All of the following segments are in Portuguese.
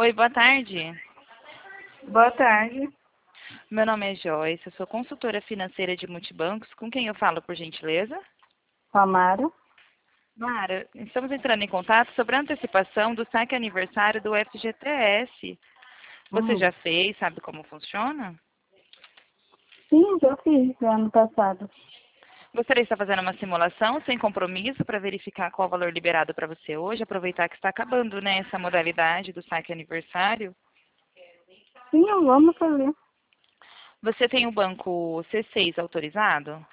Oi, boa tarde. Boa tarde, Meu nome é Joyce, eu sou consultora financeira de multibancos. Com quem eu falo, por gentileza? Amara. Mara, estamos entrando em contato sobre a antecipação do saque aniversário do FGTS. Você já fez, sabe como funciona? Sim, já fiz no ano passado. Gostaria de estar fazendo uma simulação sem compromisso para verificar qual o valor liberado para você hoje, aproveitar que está acabando, né, essa modalidade do saque aniversário. Sim, vamos fazer. Você tem o banco C6 autorizado?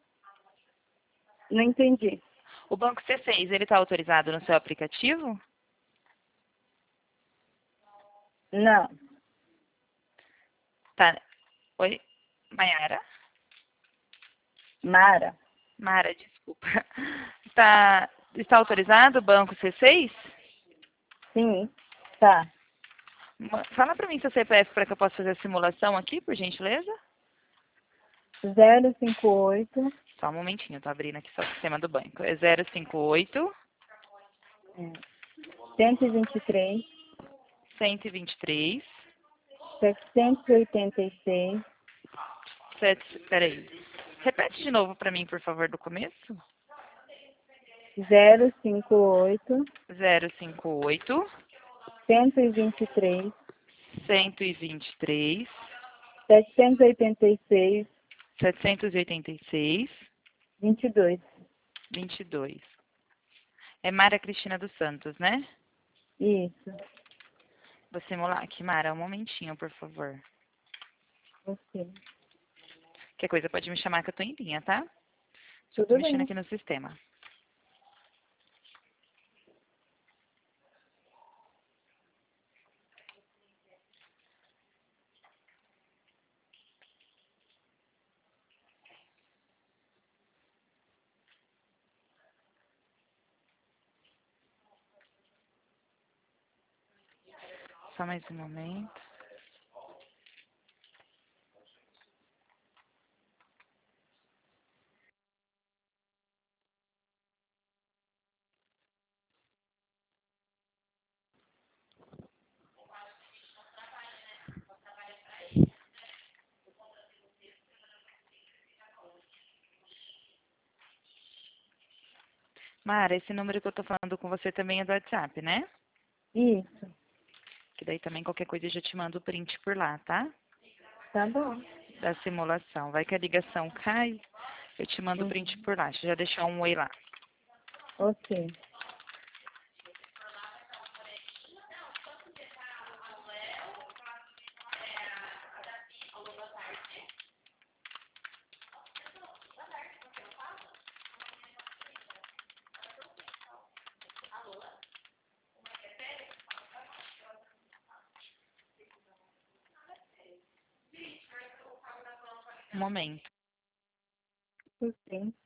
Não entendi. O banco C6, ele está autorizado no seu aplicativo? Não, Tá. Oi, Mayara? Mara. Mara, desculpa. Está autorizado o banco C6? Sim, tá. Fala para mim seu CPF para que eu possa fazer a simulação aqui, por gentileza. 058 Só um momentinho, eu tô abrindo aqui só o sistema do banco. É 058 123 123 786 Peraí. Repete de novo para mim, por favor, do começo. 058 058 123 123 786 786 22. 22. É Mara Cristina dos Santos, né? Isso. Vou simular aqui, Mara, um momentinho, por favor. Ok. Qualquer coisa pode me chamar que eu tô em linha, tá? Só tô Tudo mexendo bem. aqui no sistema. Só mais um momento. Mara, esse número que eu tô falando com você também é do WhatsApp, né? Isso. Que daí também qualquer coisa eu já te mando o print por lá, tá? Tá bom. Da simulação. Vai que a ligação cai, eu te mando o print por lá. Deixa eu já deixar um oi lá. Ok. Um momento. Ok.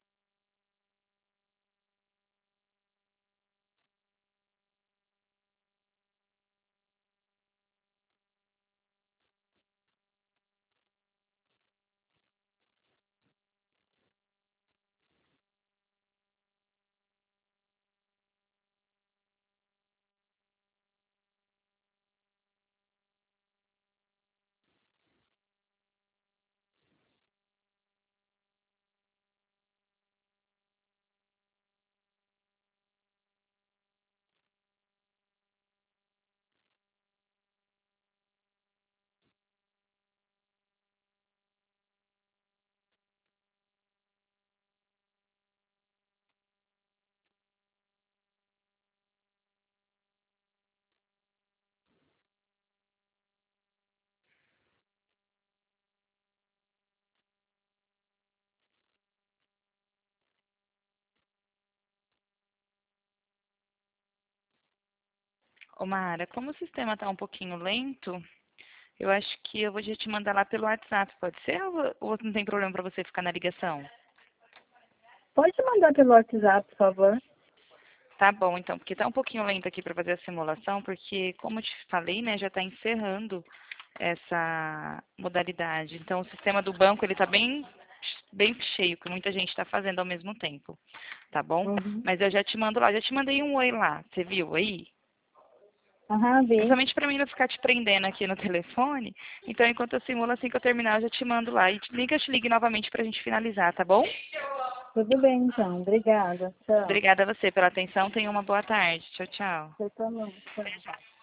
Ô, Mara, como o sistema tá um pouquinho lento, eu acho que eu vou já te mandar lá pelo WhatsApp, pode ser? Ou não tem problema para você ficar na ligação? Pode mandar pelo WhatsApp, por favor? Tá bom, então, porque tá um pouquinho lento aqui para fazer a simulação, porque, como eu te falei, né, já está encerrando essa modalidade. Então, o sistema do banco, ele tá bem cheio, que muita gente está fazendo ao mesmo tempo, tá bom? Uhum. Mas eu já te mando lá, já te mandei um oi lá, você viu aí? Aham, vi. Justamente para mim não ficar te prendendo aqui no telefone. Então, enquanto eu simulo, assim que eu terminar, eu já te mando lá. E nem que eu te ligue novamente para a gente finalizar, tá bom? Tudo bem, então. Obrigada. Tchau. Obrigada a você pela atenção. Tenha uma boa tarde. Tchau, tchau. Você também. Tchau.